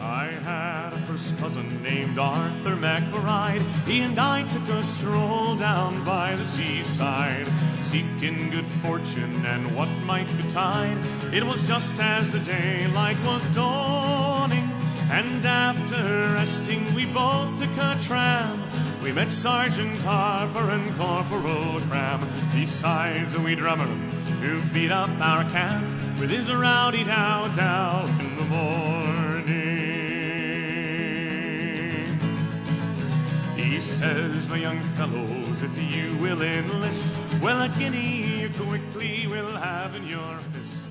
I had a first cousin named Arthur McBride. He and I took a stroll down by the seaside, seeking good fortune and what might betide. It was just as the daylight was dawning, and after resting we both took a tram. We met Sergeant Harper and Corporal Cram, besides a wee drummer who beat up our camp with his rowdy dow-dow in the morning. He says, my young fellows, if you will enlist, well, a guinea you quickly will have in your fist.